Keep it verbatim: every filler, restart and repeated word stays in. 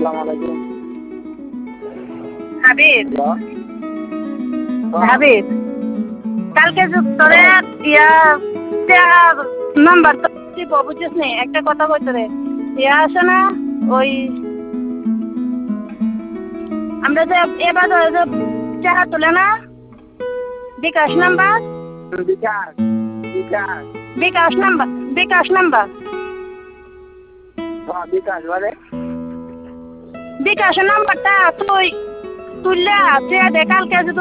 আসসালামু আলাইকুম। হাবিব হাবিব কালকে তোরে ইয়া নাম্বার তো দিব বুঝছিস নি, একটা কথা কইতে রে। ইয়া আছে না ওই আমরা যে এবার যে চাহা তুলে না bKash number bKash bKash bKash number bKash number হ্যাঁ বিকাশ বলে বিকাশের নাম্বারটা তুই তুললে আছে কালকে